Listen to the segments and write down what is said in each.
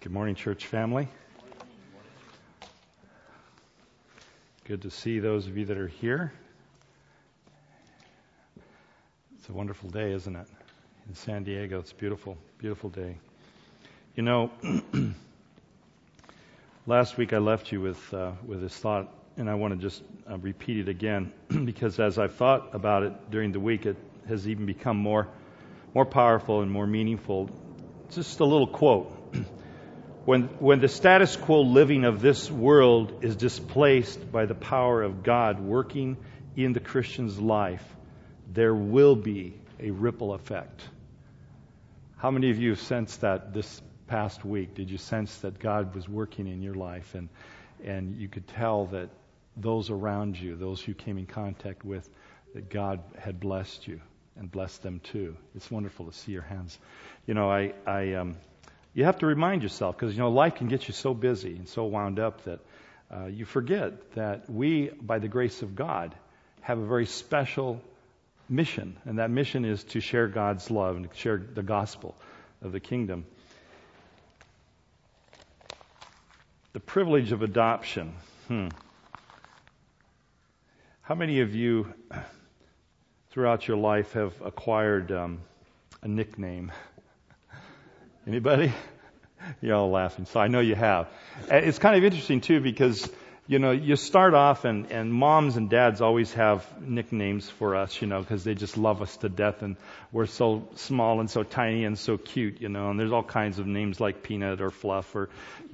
Good morning, church family. Good to see those of you that are here. It's a wonderful day, isn't it? In San Diego, it's a beautiful, beautiful day. You know, last week I left you with this thought, and I want to just repeat it again, because as I've thought about it during the week, it has even become more powerful and more meaningful. Just a little quote. When the status quo living of this world is displaced by the power of God working in the Christian's life, there will be a ripple effect. How many of you have sensed that this past week? Did you sense that God was working in your life and you could tell that those around you, those you came in contact with, that God had blessed you and blessed them too? It's wonderful to see your hands. You know, you have to remind yourself, because, life can get you so busy and so wound up that you forget that we, by the grace of God, have a very special mission. And that mission is to share God's love and to share the gospel of the kingdom. The privilege of adoption. How many of you throughout your life have acquired a nickname? Anybody? You're all laughing, so I know you have. It's kind of interesting, too, because, you start off, and moms and dads always have nicknames for us, because they just love us to death, and we're so small and so tiny and so cute, and there's all kinds of names like Peanut or Fluff or,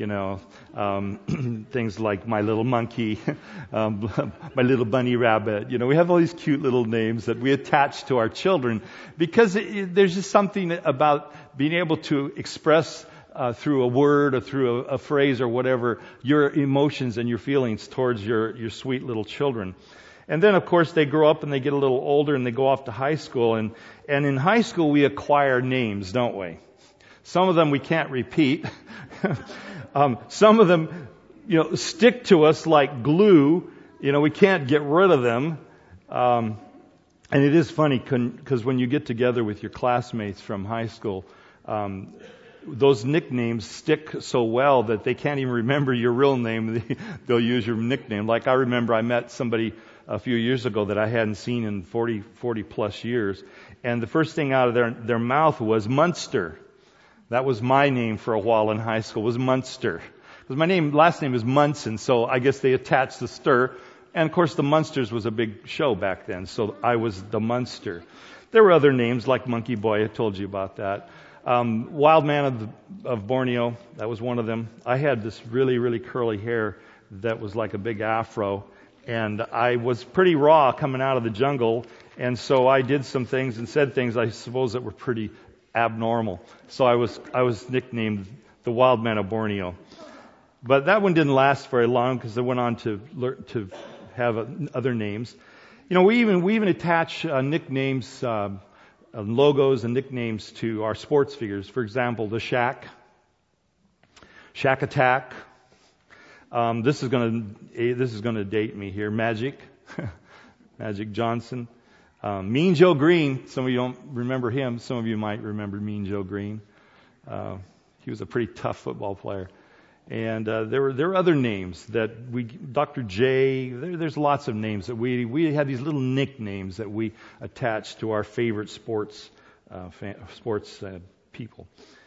things like My Little Monkey, My Little Bunny Rabbit. We have all these cute little names that we attach to our children because there's just something about being able to express through a word or through a phrase or whatever, your emotions and your feelings towards your sweet little children. And then, of course, they grow up and they get a little older and they go off to high school. And in high school, we acquire names, don't we? Some of them we can't repeat. Some of them, stick to us like glue. We can't get rid of them. And it is funny because when you get together with your classmates from high school, those nicknames stick so well that they can't even remember your real name. They'll use your nickname. Like I remember I met somebody a few years ago that I hadn't seen in 40 plus years. And the first thing out of their mouth was Munster. That was my name for a while in high school, was Munster. Because my last name is Munson, so I guess they attached the stir. And of course the Munsters was a big show back then, so I was the Munster. There were other names like Monkey Boy, I told you about that. Wild Man of Borneo, that was one of them. I had this really, really curly hair that was like a big afro, and I was pretty raw coming out of the jungle, and so I did some things and said things I suppose that were pretty abnormal. So I was nicknamed the Wild Man of Borneo. But that one didn't last very long because I went on to learn to have other names. We even attach nicknames, logos and nicknames to our sports figures. For example, the Shaq Attack. This is going to date me here. Magic Johnson. Mean Joe Green. Some of you don't remember him. Some of you might remember Mean Joe Green. He was a pretty tough football player. And there were other names that Dr. J. There's lots of names that we had these little nicknames that we attached to our favorite sports people.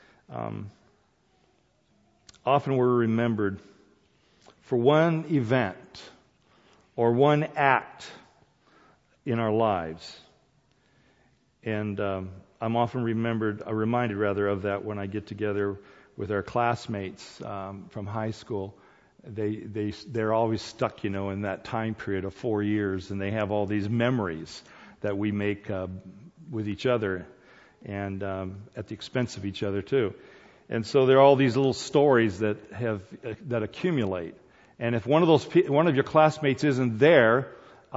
Often we're remembered for one event or one act in our lives, and I'm often reminded of that when I get together with our classmates from high school. They're always stuck, in that time period of 4 years, and they have all these memories that we make with each other, and at the expense of each other too. And so there are all these little stories that accumulate. And if one of your classmates isn't there,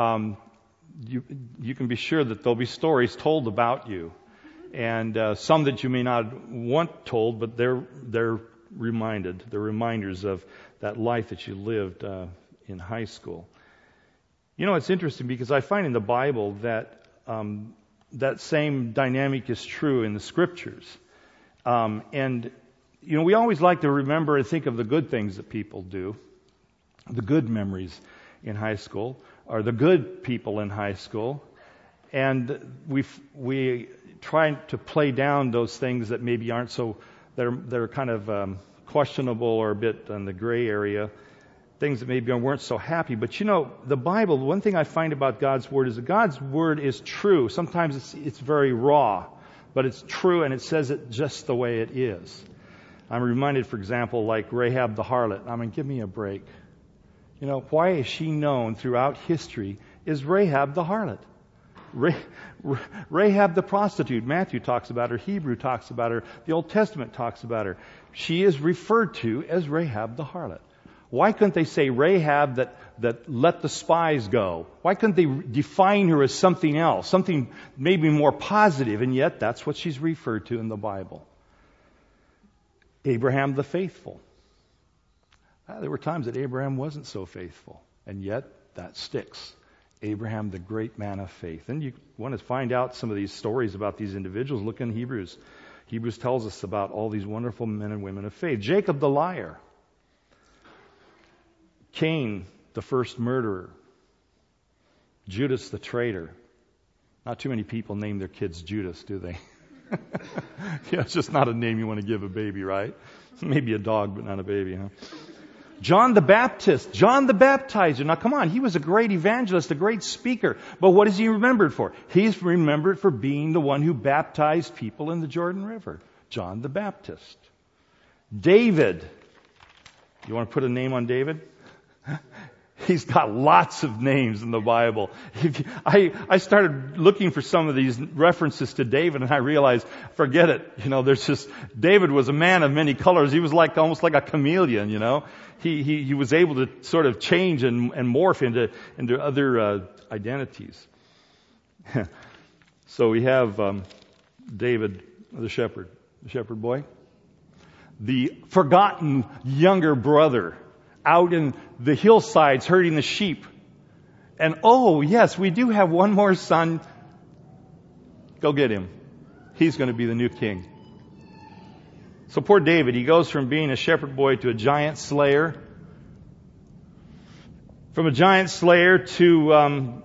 you can be sure that there'll be stories told about you. And some that you may not want told, but they're reminders of that life that you lived in high school. It's interesting because I find in the Bible that that same dynamic is true in the Scriptures. And We always like to remember and think of the good things that people do, the good memories in high school, or the good people in high school. And we try to play down those things that maybe aren't so, they're kind of questionable or a bit in the gray area, things that maybe weren't so happy. But the Bible, one thing I find about God's Word is that God's Word is true. Sometimes it's very raw, but it's true, and it says it just the way it is. I'm reminded, for example, like Rahab the harlot. Give me a break. Why is she known throughout history as Rahab the harlot? Rahab the prostitute. Matthew talks about her. Hebrew talks about her. The Old Testament talks about her. She is referred to as Rahab the harlot. Why couldn't they say Rahab that let the spies go? Why couldn't they define her as something else, something maybe more positive? And yet that's what she's referred to in the Bible. Abraham the faithful. There were times that Abraham wasn't so faithful, and yet that sticks. Abraham, the great man of faith. And you want to find out some of these stories about these individuals, look in Hebrews. Hebrews tells us about all these wonderful men and women of faith. Jacob the liar. Cain, the first murderer. Judas the traitor. Not too many people name their kids Judas, do they? It's just not a name you want to give a baby, right? Maybe a dog, but not a baby, huh? John the Baptist, John the Baptizer. Now come on, he was a great evangelist, a great speaker. But what is he remembered for? He's remembered for being the one who baptized people in the Jordan River. John the Baptist. David. You want to put a name on David? He's got lots of names in the Bible. I started looking for some of these references to David, and I realized, forget it. There's just, David was a man of many colors. He was almost like a chameleon, He was able to sort of change and morph into other identities. So we have David, the shepherd boy. The forgotten younger brother out in the hillsides herding the sheep. And yes, we do have one more son. Go get him. He's going to be the new king. So poor David, he goes from being a shepherd boy to a giant slayer. From a giant slayer to,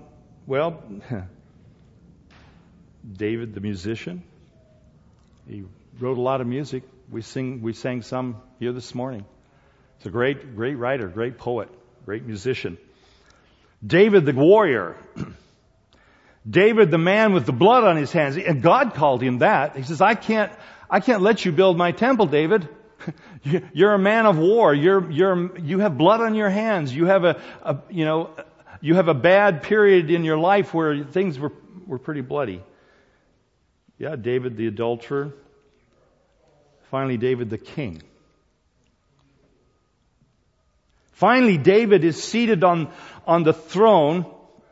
David the musician. He wrote a lot of music. We sang some here this morning. He's a great writer, great poet, great musician. David the warrior. David the man with the blood on his hands. And God called him that. He says, I can't let you build my temple, David. You're a man of war. You have blood on your hands. You have a bad period in your life where things were pretty bloody. Yeah, David the adulterer. Finally, David the king. Finally, David is seated on the throne.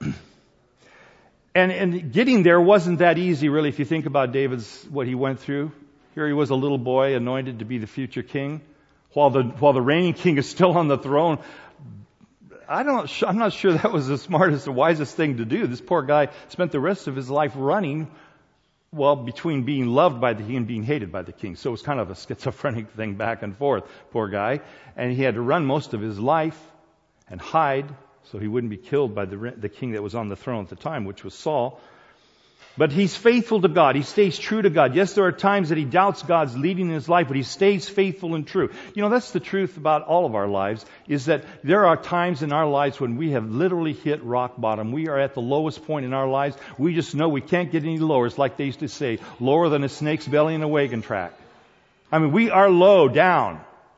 And getting there wasn't that easy, really, if you think about what he went through. Here he was a little boy anointed to be the future king, while the reigning king is still on the throne. I'm not sure that was the smartest or wisest thing to do. This poor guy spent the rest of his life running, between being loved by the king and being hated by the king. So it was kind of a schizophrenic thing back and forth, poor guy. And he had to run most of his life and hide so he wouldn't be killed by the king that was on the throne at the time, which was Saul. But he's faithful to God. He stays true to God. Yes, there are times that he doubts God's leading in his life, but he stays faithful and true. That's the truth about all of our lives, is that there are times in our lives when we have literally hit rock bottom. We are at the lowest point in our lives. We just know we can't get any lower. It's like they used to say, lower than a snake's belly in a wagon track. We are low down.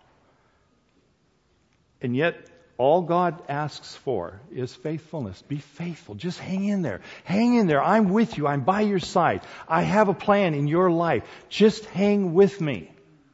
And yet, all God asks for is faithfulness. Be faithful. Just hang in there. Hang in there. I'm with you. I'm by your side. I have a plan in your life. Just hang with me.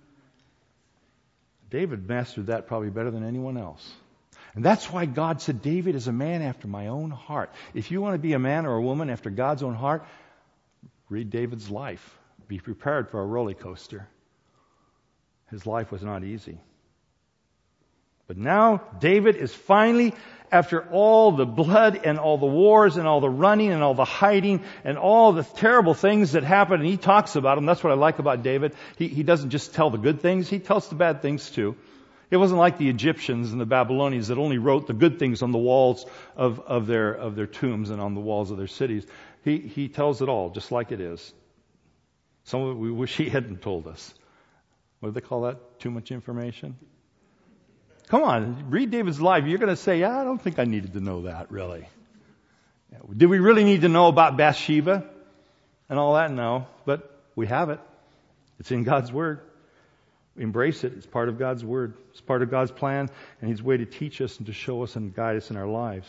David mastered that probably better than anyone else. And that's why God said, David is a man after my own heart. If you want to be a man or a woman after God's own heart, read David's life. Be prepared for a roller coaster. His life was not easy. But now David is finally, after all the blood and all the wars and all the running and all the hiding and all the terrible things that happened, and he talks about them. That's what I like about David. He doesn't just tell the good things, he tells the bad things too. It wasn't like the Egyptians and the Babylonians that only wrote the good things on the walls of their tombs and on the walls of their cities. He tells it all, just like it is. Some of it we wish he hadn't told us. What do they call that? Too much information? Come on, read David's life. You're going to say, I don't think I needed to know that, really. Did we really need to know about Bathsheba and all that? No, but we have it. It's in God's Word. Embrace it. It's part of God's Word. It's part of God's plan, and His way to teach us and to show us and guide us in our lives.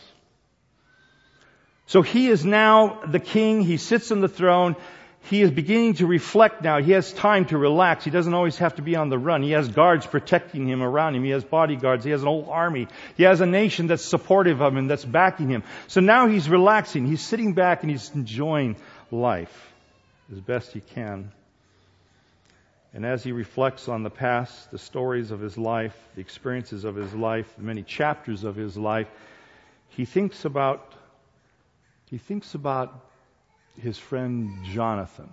So he is now the king. He sits on the throne. He is beginning to reflect now. He has time to relax. He doesn't always have to be on the run. He has guards protecting him around him. He has bodyguards. He has an whole army. He has a nation that's supportive of him, that's backing him. So now he's relaxing. He's sitting back and he's enjoying life as best he can. And as he reflects on the past, the stories of his life, the experiences of his life, the many chapters of his life, he thinks about his friend Jonathan.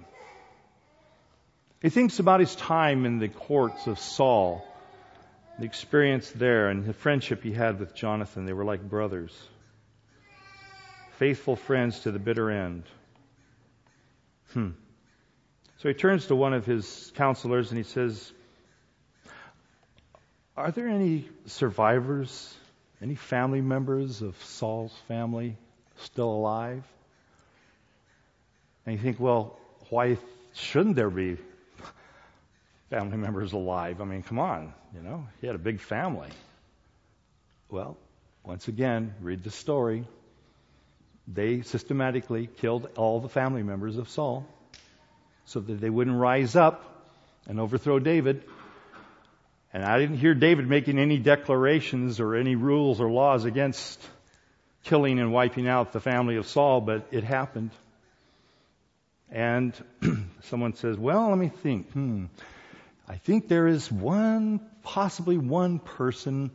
He thinks about his time in the courts of Saul, the experience there, and the friendship he had with Jonathan. They were like brothers, faithful friends to the bitter end. So he turns to one of his counselors and he says, are there any survivors, any family members of Saul's family still alive? And you think, well, why shouldn't there be family members alive? I mean, come on, he had a big family. Well, once again, read the story. They systematically killed all the family members of Saul so that they wouldn't rise up and overthrow David. And I didn't hear David making any declarations or any rules or laws against killing and wiping out the family of Saul, but it happened. And someone says, well, let me think. I think there is possibly one person,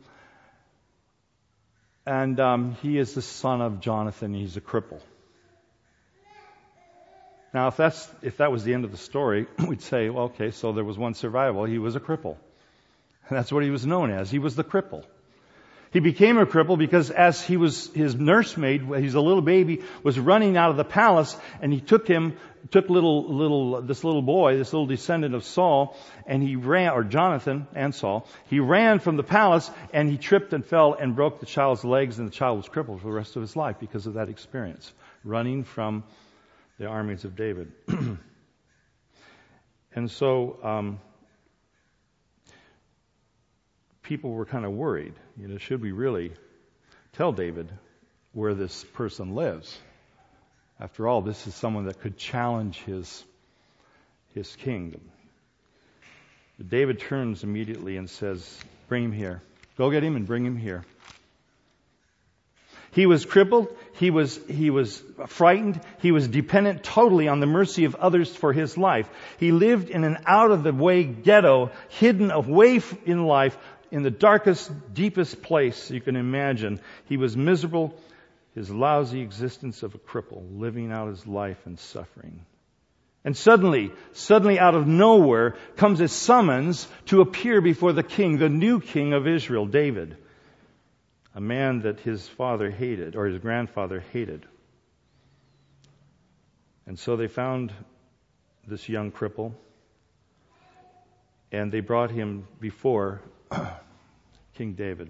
and he is the son of Jonathan. He's a cripple. Now, if that was the end of the story, we'd say, well, okay, so there was one survival. He was a cripple. And that's what he was known as. He was the cripple. He became a cripple because as his nursemaid, he's a little baby, was running out of the palace, and he took this little boy, this little descendant of Saul, and he ran, or Jonathan and Saul, he ran from the palace, and he tripped and fell and broke the child's legs, and the child was crippled for the rest of his life because of that experience, running from the armies of David. And so, people were kind of worried. Should we really tell David where this person lives? After all, this is someone that could challenge his kingdom. But David turns immediately and says, bring him here. Go get him and bring him here. He was crippled. He was frightened. He was dependent totally on the mercy of others for his life. He lived in an out-of-the-way ghetto, hidden away in life, in the darkest, deepest place you can imagine. He was miserable, his lousy existence of a cripple, living out his life and suffering. And suddenly out of nowhere comes a summons to appear before the king, the new king of Israel, David, a man that his father hated, or his grandfather hated. And so they found this young cripple, and they brought him before King David.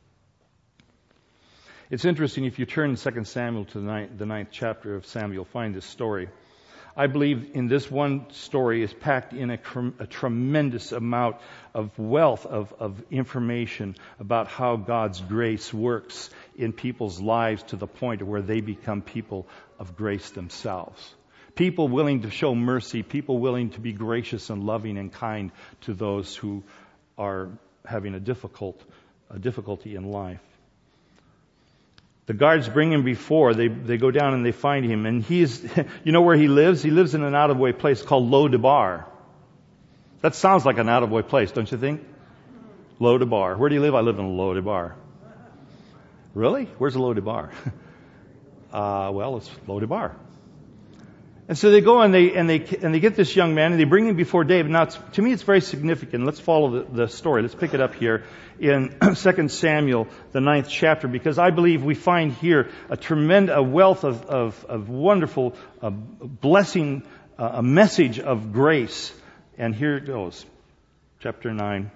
It's interesting, if you turn in 2 Samuel to the 9th chapter of Samuel, you'll find this story. I believe in this one story is packed in a tremendous amount of wealth of information about how God's grace works in people's lives to the point where they become people of grace themselves. People willing to show mercy, people willing to be gracious and loving and kind to those who are having a difficulty in life. The guards bring him before. They go down and they find him. And he's, where he lives? He lives in an out-of-way place called Lo-Debar. That sounds like an out-of-way place, don't you think? Lo-debar. Where do you live? I live in Lo-debar. Really? Where's Lo-debar? Well, it's Lo-debar. And so they go and they get this young man and they bring him before David. Now, to me, it's very significant. Let's follow the story. Let's pick it up here in 2 Samuel, the 9th chapter, because I believe we find here a wealth of wonderful blessing, a message of grace. And here it goes, chapter 9.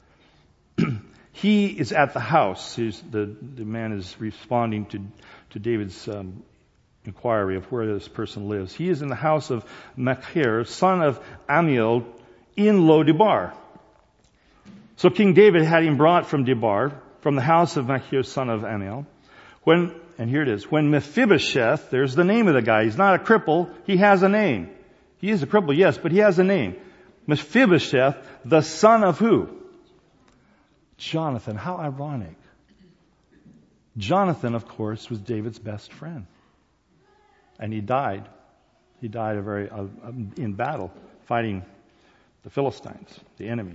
He is at the house. The man is responding to David's inquiry of where this person lives. He is in the house of Machir, son of Amiel, in Lo-debar. So King David had him brought from Debar, from the house of Machir, son of Amiel. And here it is, when Mephibosheth, there's the name of the guy. He's not a cripple. He has a name. He is a cripple, yes, but he has a name. Mephibosheth, the son of who? Jonathan. How ironic. Jonathan, of course, was David's best friend. And he died. He died in battle, fighting the Philistines, the enemy.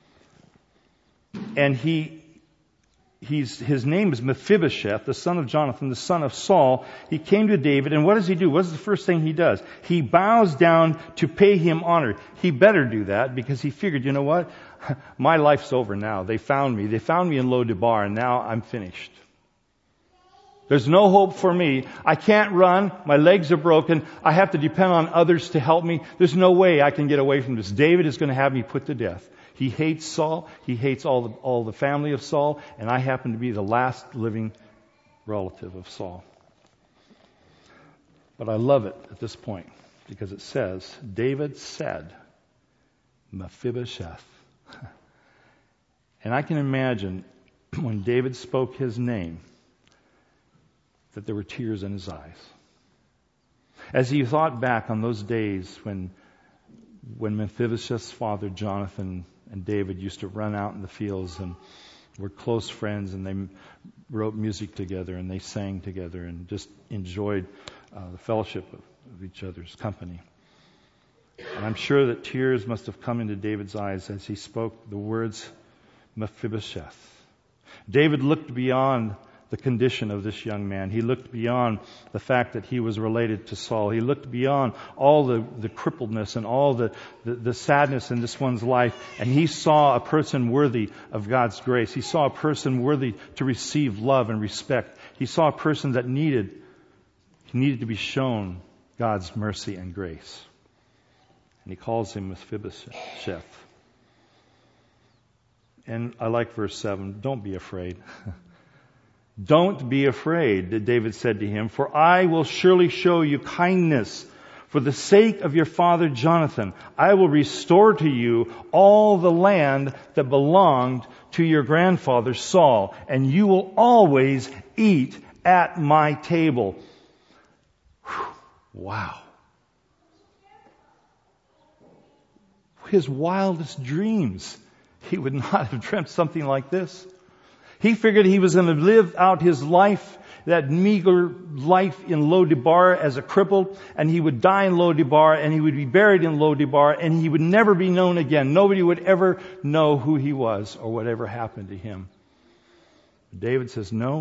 And his name is Mephibosheth, the son of Jonathan, the son of Saul. He came to David, and what does he do? What's the first thing he does? He bows down to pay him honor. He better do that because he figured, you know what? My life's over now. They found me. They found me in Lo-debar, and now I'm finished. There's no hope for me. I can't run. My legs are broken. I have to depend on others to help me. There's no way I can get away from this. David is going to have me put to death. He hates Saul. He hates all the family of Saul. And I happen to be the last living relative of Saul. But I love it at this point because it says, David said, Mephibosheth. And I can imagine when David spoke his name, that there were tears in his eyes. As he thought back on those days when Mephibosheth's father, Jonathan, and David used to run out in the fields and were close friends, and they wrote music together and they sang together and just enjoyed the fellowship of each other's company. And I'm sure that tears must have come into David's eyes as he spoke the words Mephibosheth. David looked beyond the condition of this young man. He looked beyond the fact that he was related to Saul. He looked beyond all the crippledness and all the sadness in this one's life. And he saw a person worthy of God's grace. He saw a person worthy to receive love and respect. He saw a person that needed to be shown God's mercy and grace. And he calls him Mephibosheth. And I like verse 7. Don't be afraid. Don't be afraid, David said to him, for I will surely show you kindness. For the sake of your father Jonathan, I will restore to you all the land that belonged to your grandfather Saul, and you will always eat at my table. Whew. Wow. His wildest dreams, he would not have dreamt something like this. He figured he was going to live out his life, that meager life in Lo-debar as a cripple, and he would die in Lo-debar, and he would be buried in Lo-debar, and he would never be known again. Nobody would ever know who he was or whatever happened to him. David says, no,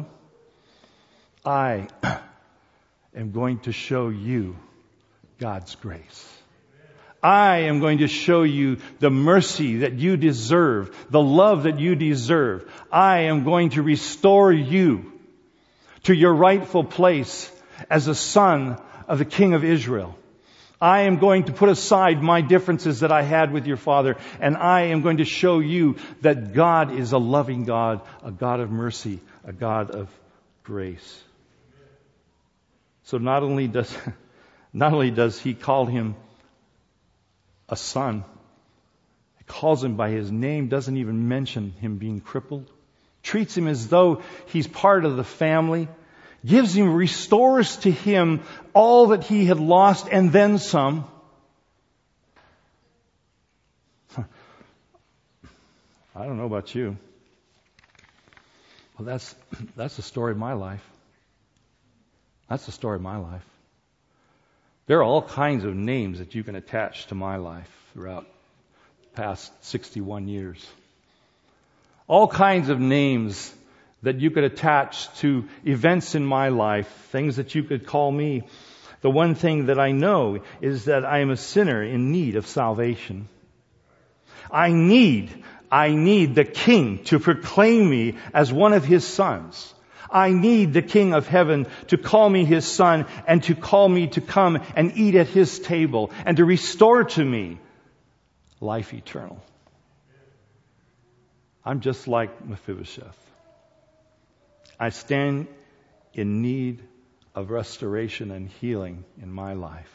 I am going to show you God's grace. I am going to show you the mercy that you deserve, the love that you deserve. I am going to restore you to your rightful place as a son of the King of Israel. I am going to put aside my differences that I had with your father, and I am going to show you that God is a loving God, a God of mercy, a God of grace. So not only does he call him a son, he calls him by his name, doesn't even mention him being crippled, treats him as though he's part of the family, restores to him all that he had lost and then some. I don't know about you. Well, that's the story of my life. That's the story of my life. There are all kinds of names that you can attach to my life throughout the past 61 years. All kinds of names that you could attach to events in my life, things that you could call me. The one thing that I know is that I am a sinner in need of salvation. I need the King to proclaim me as one of His sons. I need the King of heaven to call me His son and to call me to come and eat at His table and to restore to me life eternal. I'm just like Mephibosheth. I stand in need of restoration and healing in my life.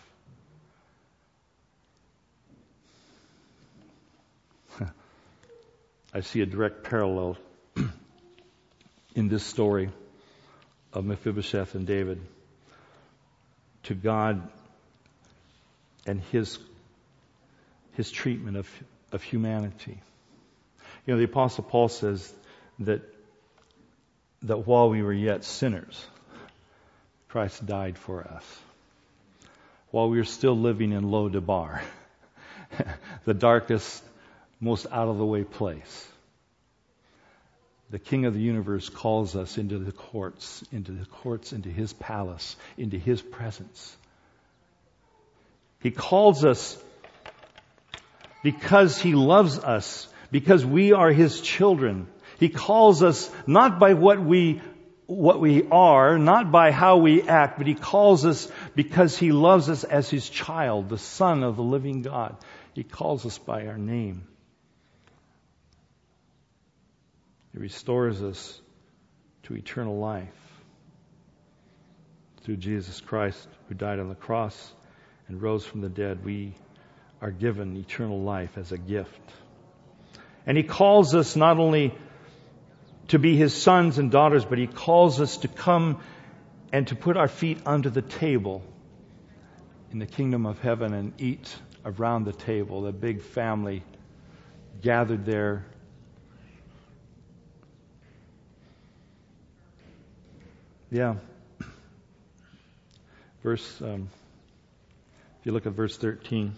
I see a direct parallel in this story of Mephibosheth and David to God and His treatment of humanity. You know, the Apostle Paul says that while we were yet sinners, Christ died for us. While we were still living in Lo-debar, the darkest, most out-of-the-way place, the King of the universe calls us into the courts, into His palace, into His presence. He calls us because He loves us, because we are His children. He calls us not by what we are, not by how we act, but He calls us because He loves us as His child, the Son of the living God. He calls us by our name. He restores us to eternal life through Jesus Christ, who died on the cross and rose from the dead. We are given eternal life as a gift. And He calls us not only to be His sons and daughters, but He calls us to come and to put our feet under the table in the kingdom of heaven and eat around the table, the big family gathered there. Yeah. If you look at verse 13.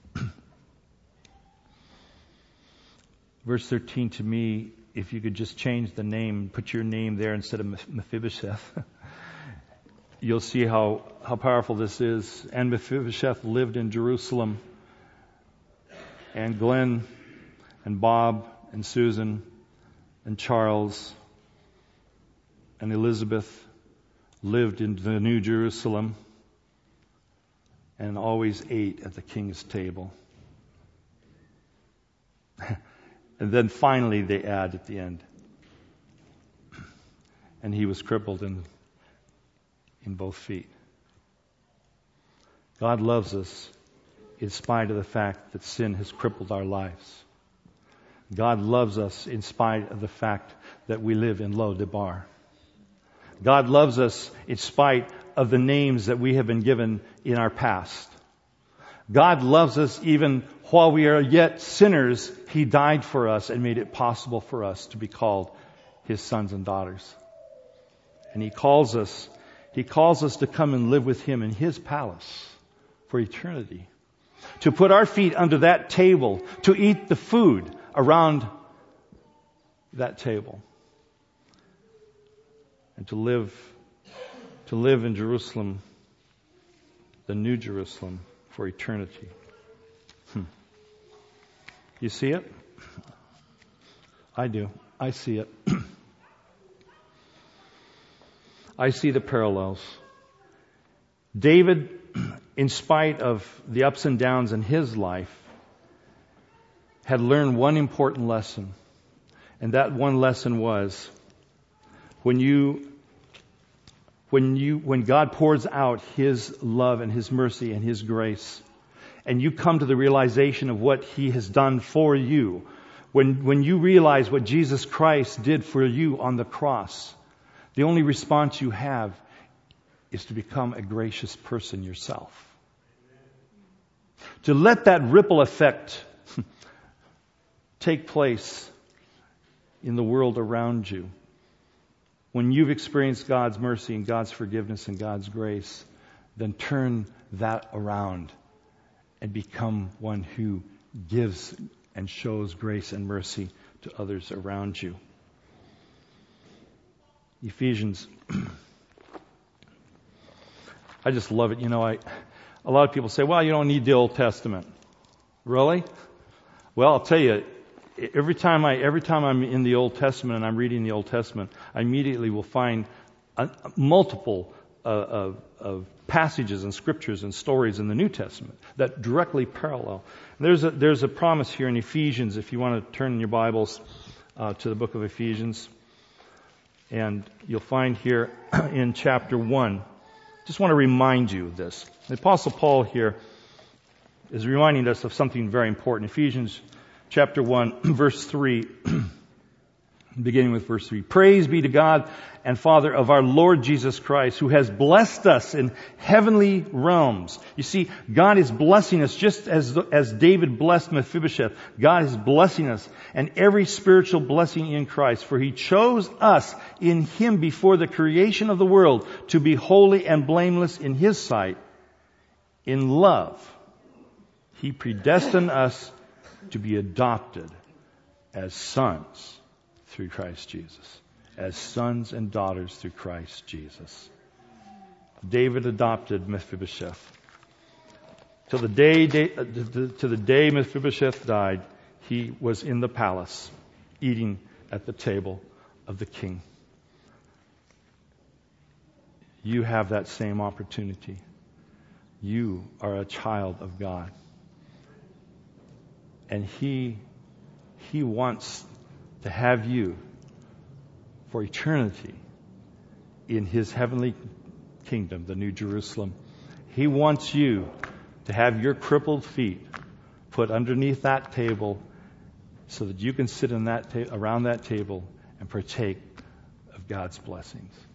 Verse 13 to me, if you could just change the name, put your name there instead of Mephibosheth, you'll see how powerful this is. And Mephibosheth lived in Jerusalem. And Glenn and Bob and Susan and Charles and Elizabeth lived in the New Jerusalem and always ate at the king's table. And then finally they add at the end, and he was crippled in both feet. God loves us in spite of the fact that sin has crippled our lives. God loves us in spite of the fact that we live in Lo-debar. God loves us in spite of the names that we have been given in our past. God loves us even while we are yet sinners. He died for us and made it possible for us to be called His sons and daughters. And He calls us to come and live with Him in His palace for eternity. To put our feet under that table, to eat the food around that table. And to live in Jerusalem, the New Jerusalem, for eternity. You see it? I do. I see it. I see the parallels. David, in spite of the ups and downs in his life, had learned one important lesson. And that one lesson was, when God pours out His love and His mercy and His grace, and you come to the realization of what He has done for you, when you realize what Jesus Christ did for you on the cross, the only response you have is to become a gracious person yourself. To let that ripple effect take place in the world around you. When you've experienced God's mercy and God's forgiveness and God's grace, then turn that around and become one who gives and shows grace and mercy to others around you. Ephesians. I just love it. You know, a lot of people say, well, you don't need the Old Testament. Really? Well, I'll tell you, every time I'm in the Old Testament and I'm reading the Old Testament, I immediately will find multiple of passages and scriptures and stories in the New Testament that directly parallel. There's a promise here in Ephesians, if you want to turn in your Bibles to the book of Ephesians. And you'll find here in chapter 1, just want to remind you of this. The Apostle Paul here is reminding us of something very important. Ephesians chapter 1, verse 3, beginning with verse 3. Praise be to God and Father of our Lord Jesus Christ, who has blessed us in heavenly realms. You see, God is blessing us just as David blessed Mephibosheth. God is blessing us, and every spiritual blessing in Christ. For He chose us in Him before the creation of the world to be holy and blameless in His sight. In love, He predestined us to be adopted as sons through Christ Jesus. As sons and daughters through Christ Jesus. David adopted Mephibosheth. To the day Mephibosheth died, he was in the palace, eating at the table of the king. You have that same opportunity. You are a child of God. And He wants to have you for eternity in His heavenly kingdom, the New Jerusalem. He wants you to have your crippled feet put underneath that table so that you can sit in around that table and partake of God's blessings.